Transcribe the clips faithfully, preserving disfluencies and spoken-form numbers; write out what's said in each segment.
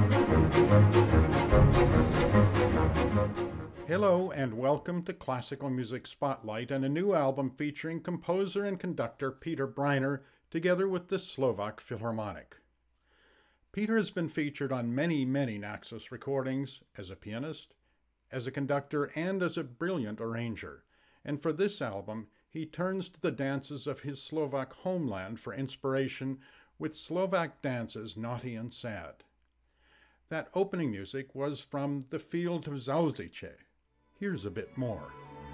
Hello and welcome to Classical Music Spotlight and a new album featuring composer and conductor Peter Briner together with the Slovak Philharmonic. Peter has been featured on many, many Naxos recordings as a pianist, as a conductor, and as a brilliant arranger. And for this album, he turns to the dances of his Slovak homeland for inspiration with Slovak dances Naughty and Sad. That opening music was from The Field of Zauzice. Here's a bit more.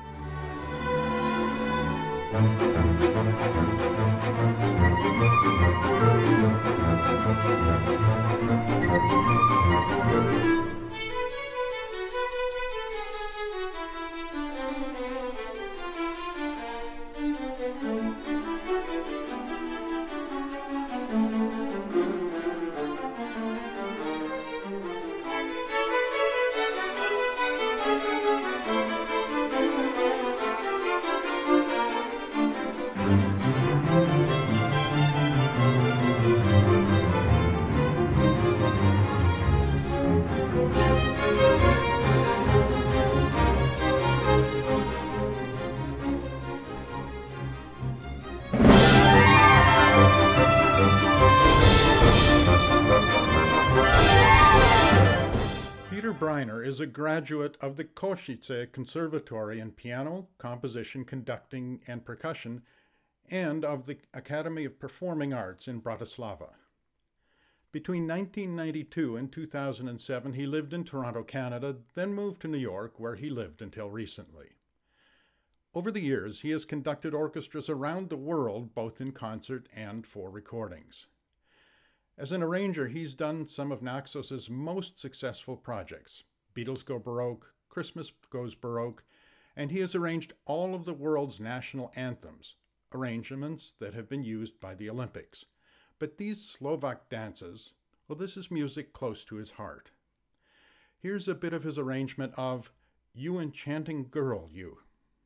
Peter Briner is a graduate of the Košice Conservatory in piano, composition, conducting, and percussion, and of the Academy of Performing Arts in Bratislava. Between nineteen ninety-two and two thousand seven, he lived in Toronto, Canada, then moved to New York, where he lived until recently. Over the years, he has conducted orchestras around the world, both in concert and for recordings. As an arranger, he's done some of Naxos's most successful projects, Beatles Go Baroque, Christmas Goes Baroque, and he has arranged all of the world's national anthems, arrangements that have been used by the Olympics. But these Slovak dances, well, this is music close to his heart. Here's a bit of his arrangement of You Enchanting Girl, You.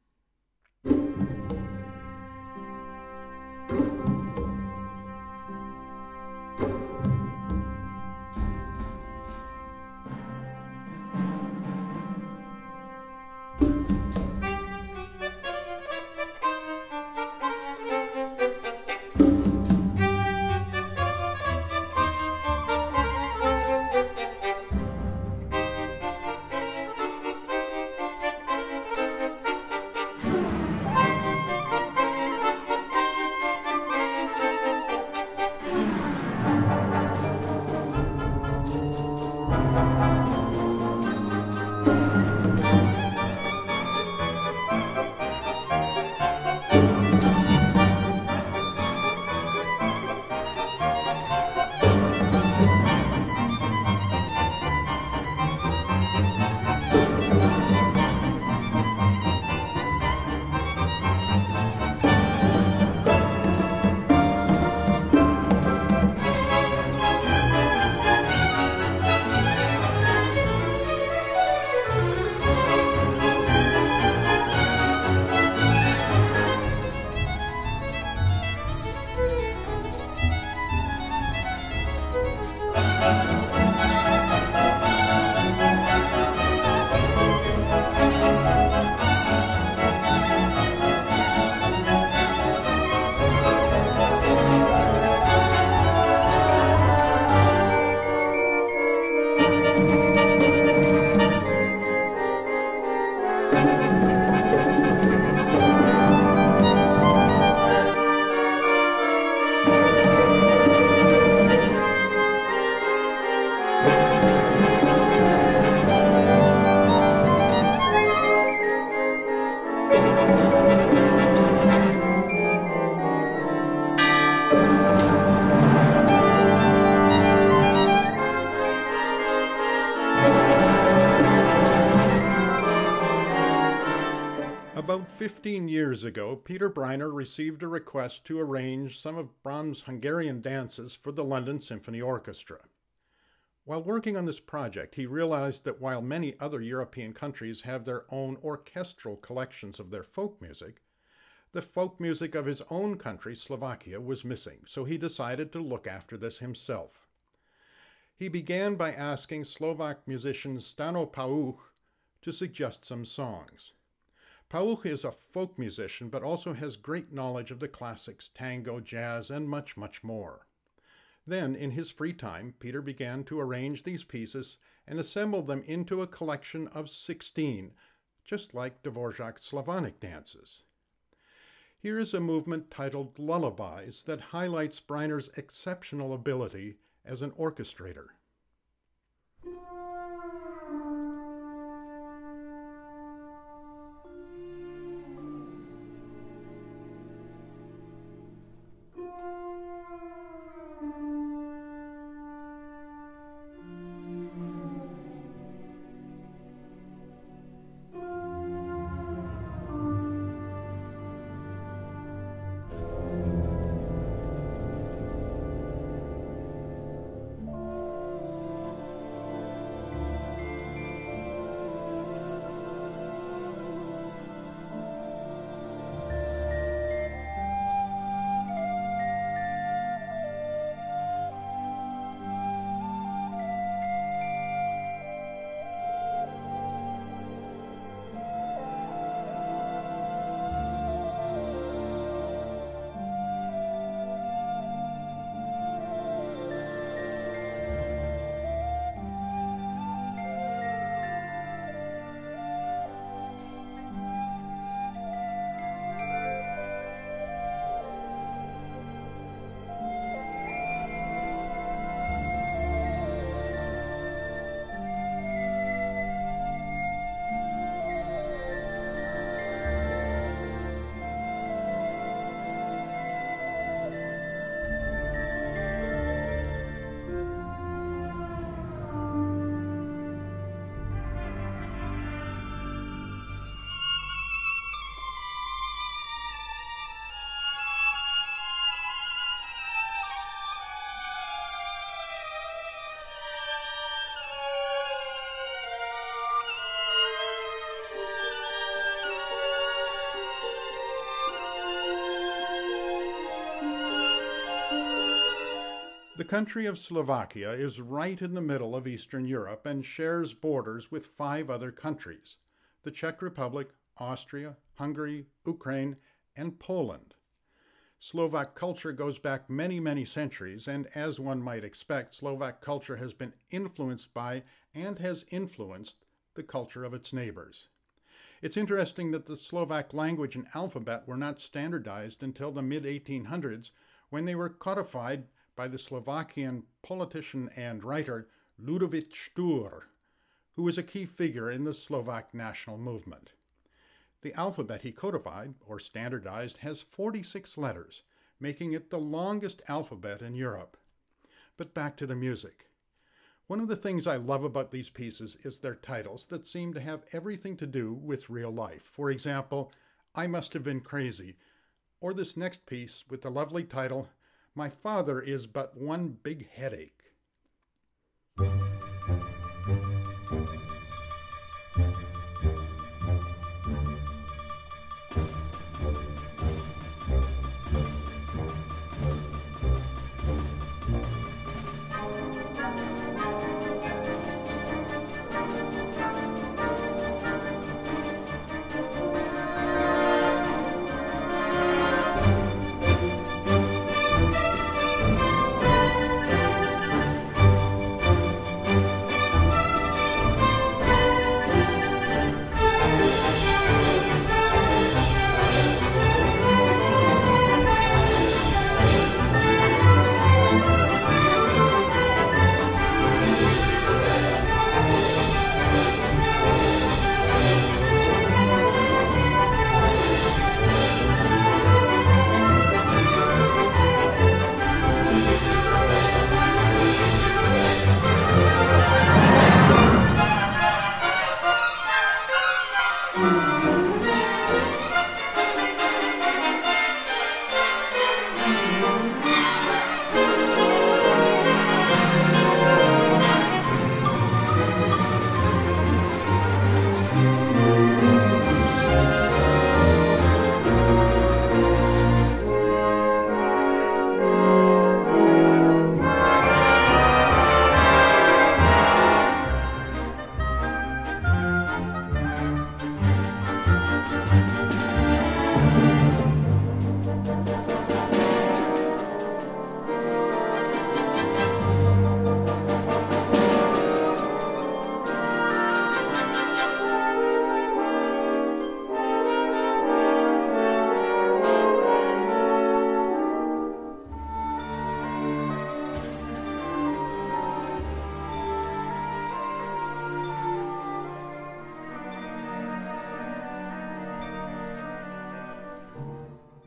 About fifteen years ago, Peter Briner received a request to arrange some of Brahms' Hungarian dances for the London Symphony Orchestra. While working on this project, he realized that while many other European countries have their own orchestral collections of their folk music, the folk music of his own country, Slovakia, was missing, so he decided to look after this himself. He began by asking Slovak musician Stano Pauch to suggest some songs. Pauch is a folk musician, but also has great knowledge of the classics, tango, jazz, and much, much more. Then, in his free time, Peter began to arrange these pieces and assemble them into a collection of sixteen, just like Dvorak's Slavonic dances. Here is a movement titled Lullabies that highlights Breiner's exceptional ability as an orchestrator. The country of Slovakia is right in the middle of Eastern Europe and shares borders with five other countries: the Czech Republic, Austria, Hungary, Ukraine, and Poland. Slovak culture goes back many, many centuries, and as one might expect, Slovak culture has been influenced by and has influenced the culture of its neighbors. It's interesting that the Slovak language and alphabet were not standardized until the mid eighteen hundreds, when they were codified by the Slovakian politician and writer Ľudovít Štúr, who was a key figure in the Slovak national movement. The alphabet he codified, or standardized, has forty-six letters, making it the longest alphabet in Europe. But back to the music. One of the things I love about these pieces is their titles that seem to have everything to do with real life. For example, I Must Have Been Crazy, or this next piece with the lovely title, My Father Is But One Big Headache.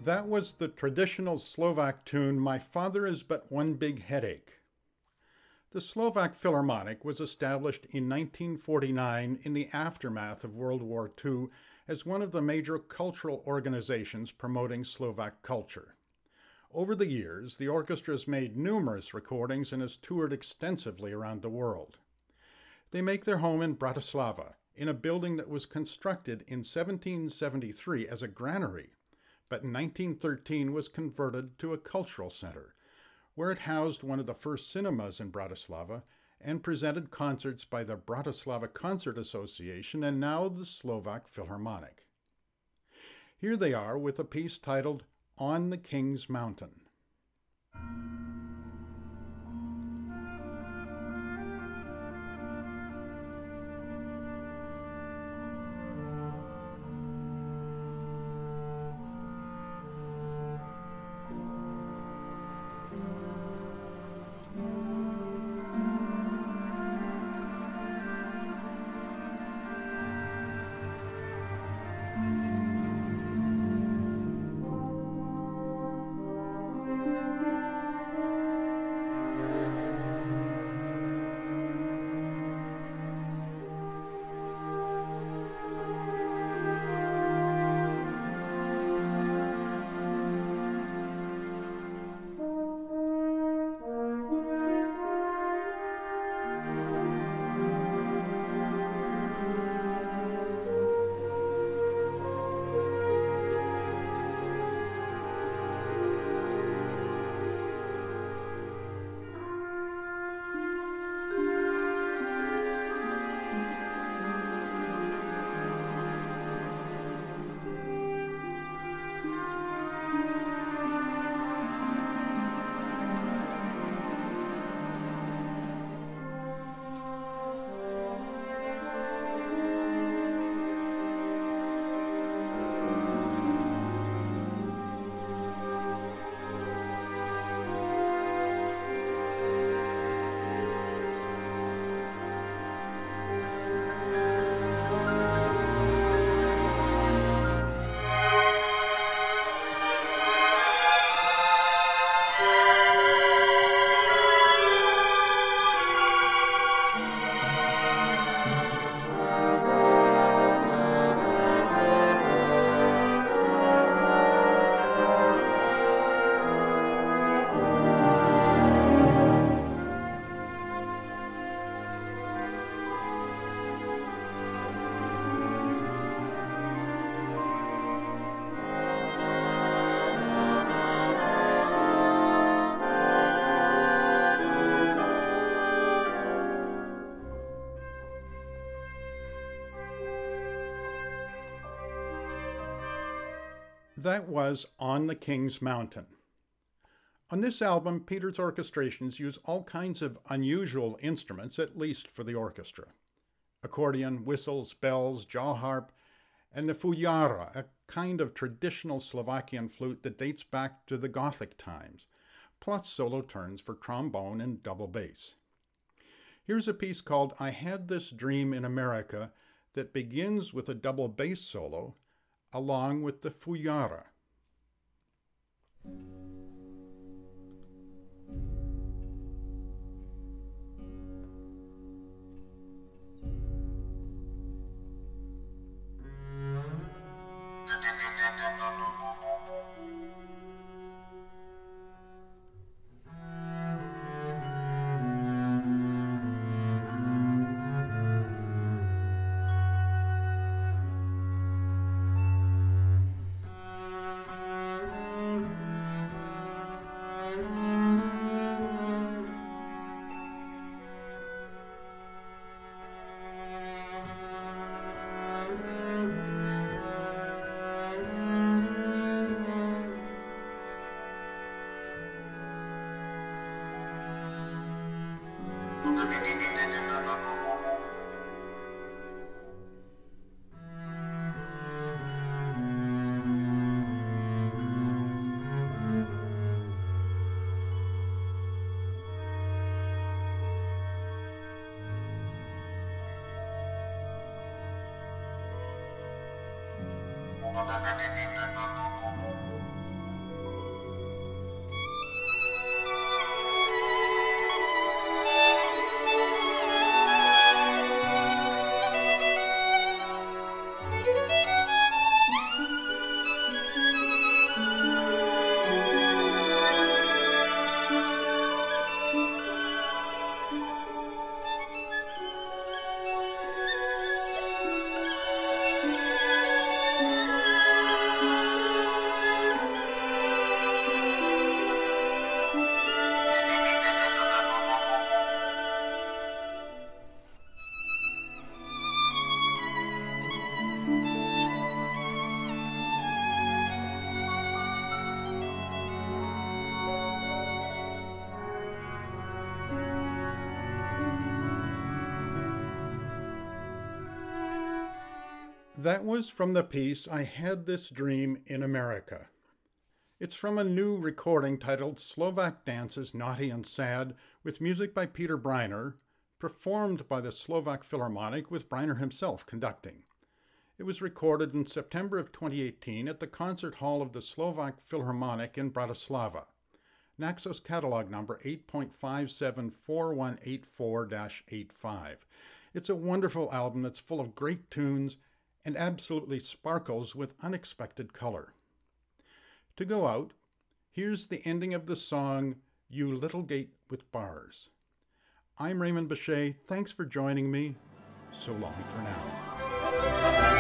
That was the traditional Slovak tune, My Father is But One Big Headache. The Slovak Philharmonic was established in nineteen forty-nine in the aftermath of World War Two as one of the major cultural organizations promoting Slovak culture. Over the years, the orchestra has made numerous recordings and has toured extensively around the world. They make their home in Bratislava, in a building that was constructed in seventeen seventy-three as a granary, but in nineteen thirteen was converted to a cultural center, where it housed one of the first cinemas in Bratislava and presented concerts by the Bratislava Concert Association and now the Slovak Philharmonic. Here they are with a piece titled On the King's Mountain. That was On the King's Mountain. On this album, Peter's orchestrations use all kinds of unusual instruments, at least for the orchestra. Accordion, whistles, bells, jaw harp, and the fujara, a kind of traditional Slovakian flute that dates back to the Gothic times, plus solo turns for trombone and double bass. Here's a piece called I Had This Dream in America that begins with a double bass solo, along with the fujara. That was from the piece I Had This Dream in America. It's from a new recording titled Slovak Dances Naughty and Sad, with music by Peter Breiner, performed by the Slovak Philharmonic with Breiner himself conducting. It was recorded in September of twenty eighteen at the Concert Hall of the Slovak Philharmonic in Bratislava. Naxos catalog number eight point five seven four one eight four dash eighty-five. It's a wonderful album that's full of great tunes and absolutely sparkles with unexpected color. To go out, here's the ending of the song, You Little Gate with Bars. I'm Raymond Bechet. Thanks for joining me. So long for now.